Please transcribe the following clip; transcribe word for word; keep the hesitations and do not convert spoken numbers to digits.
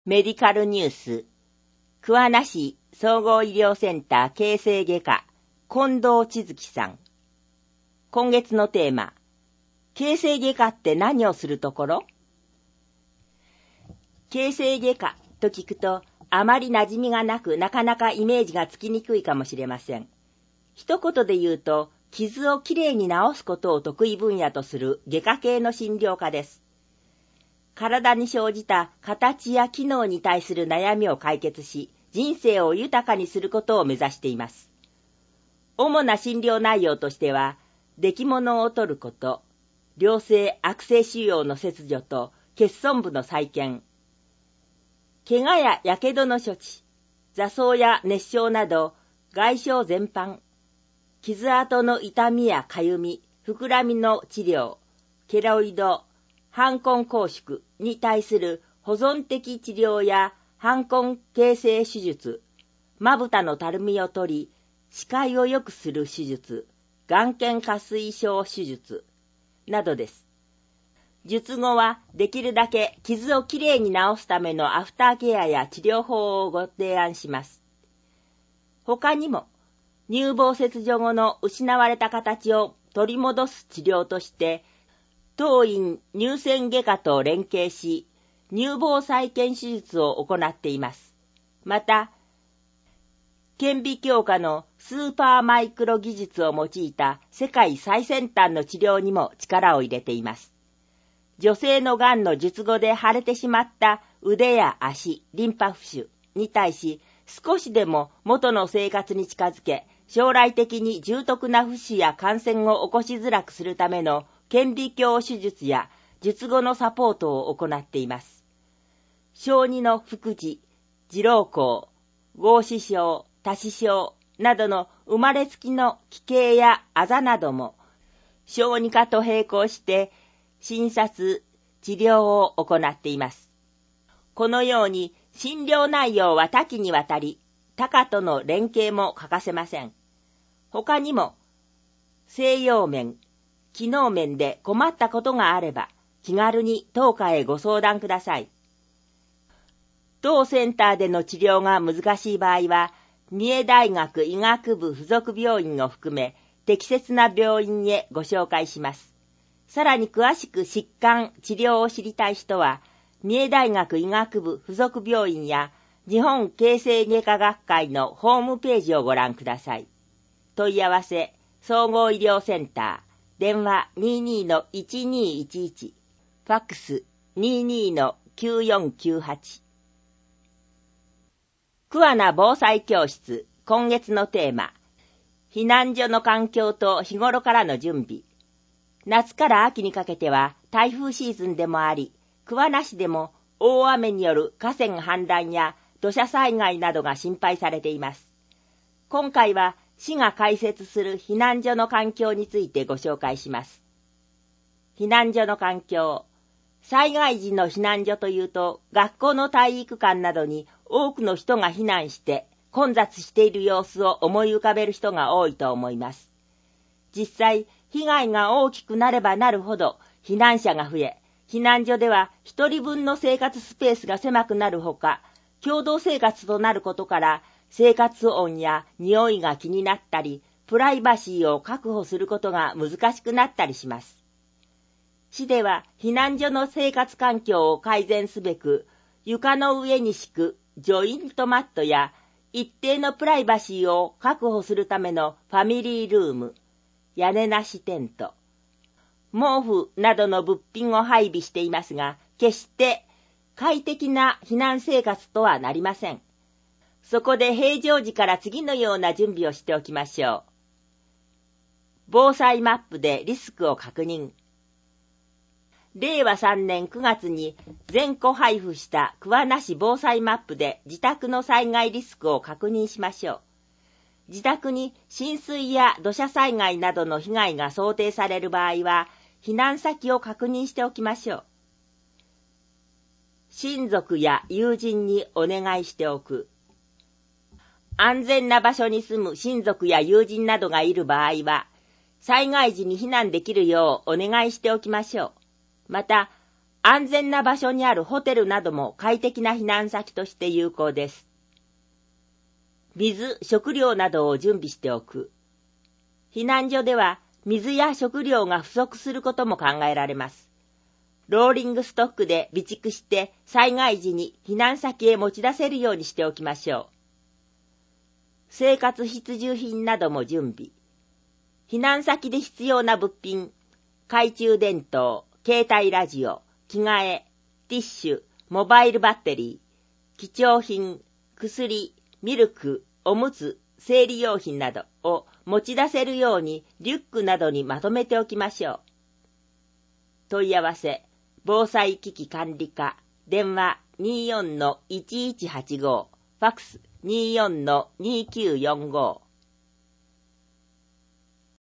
メディカルニュース、桑名市総合医療センター形成外科、近藤千月さん。今月のテーマ、形成外科って何をするところ？形成外科と聞くと、あまり馴染みがなく、なかなかイメージがつきにくいかもしれません。一言で言うと、傷をきれいに治すことを得意分野とする外科系の診療科です。体に生じた形や機能に対する悩みを解決し、人生を豊かにすることを目指しています。主な診療内容としては、出来物を取ること、良性悪性腫瘍の切除と欠損部の再建、怪我ややけどの処置、挫創や熱傷など外傷全般、傷跡の痛みやかゆみ、膨らみの治療、ケロイド、斑根拘縮に対する保存的治療や斑根形成手術、まぶたのたるみを取り、視界を良くする手術、眼瞼下垂症手術などです。術後はできるだけ傷をきれいに治すためのアフターケアや治療法をご提案します。他にも、乳房切除後の失われた形を取り戻す治療として、当院乳腺外科と連携し、乳房再建手術を行っています。また、顕微鏡下のスーパーマイクロ技術を用いた世界最先端の治療にも力を入れています。女性のがんの術後で腫れてしまった腕や足、リンパ浮腫に対し、少しでも元の生活に近づけ、将来的に重篤な浮腫や感染を起こしづらくするための顕微鏡手術や術後のサポートを行っています。小児の腹児、痔瘻孔、合枝症、多子症などの生まれつきの奇形やあざなども小児科と並行して診察、治療を行っています。このように診療内容は多岐にわたり、他科との連携も欠かせません。他にも西洋面、機能面で困ったことがあれば、気軽に当科へご相談ください。当センターでの治療が難しい場合は、三重大学医学部附属病院を含め、適切な病院へご紹介します。さらに詳しく疾患、治療を知りたい人は、三重大学医学部附属病院や日本形成外科学会のホームページをご覧ください。問い合わせ、総合医療センター。電話 にじゅうにのいちにいちいち、ファックス にじゅうにのきゅうよんきゅうはち。桑名防災教室、今月のテーマ、避難所の環境と日頃からの準備。夏から秋にかけては台風シーズンでもあり、桑名市でも大雨による河川氾濫や土砂災害などが心配されています。今回は市が開設する避難所の環境についてご紹介します。避難所の環境。災害時の避難所というと、学校の体育館などに多くの人が避難して混雑している様子を思い浮かべる人が多いと思います。実際、被害が大きくなればなるほど避難者が増え、避難所では一人分の生活スペースが狭くなるほか、共同生活となることから、生活音や匂いが気になったり、プライバシーを確保することが難しくなったりします。市では避難所の生活環境を改善すべく、床の上に敷くジョイントマットや一定のプライバシーを確保するためのファミリールーム、屋根なしテント、毛布などの物品を配備していますが、決して快適な避難生活とはなりません。そこで平常時から次のような準備をしておきましょう。防災マップでリスクを確認。れいわさんねんくがつに全戸配布した桑名市防災マップで自宅の災害リスクを確認しましょう。自宅に浸水や土砂災害などの被害が想定される場合は、避難先を確認しておきましょう。親族や友人にお願いしておく。安全な場所に住む親族や友人などがいる場合は、災害時に避難できるようお願いしておきましょう。また、 安全な場所にあるホテルなども快適な避難先として有効です。水、食料などを準備しておく。避難所では水や食料が不足することも考えられます。ローリングストックで備蓄して災害時に避難先へ持ち出せるようにしておきましょう。生活必需品なども準備。避難先で必要な物品、懐中電灯、携帯ラジオ、着替え、ティッシュ、モバイルバッテリー、貴重品、薬、ミルク、おむつ、生理用品などを持ち出せるようにリュックなどにまとめておきましょう。問い合わせ、防災機器管理課、電話 にじゅうよんのいちいちはちご、ファックス にじゅうよんのにきゅうよんご。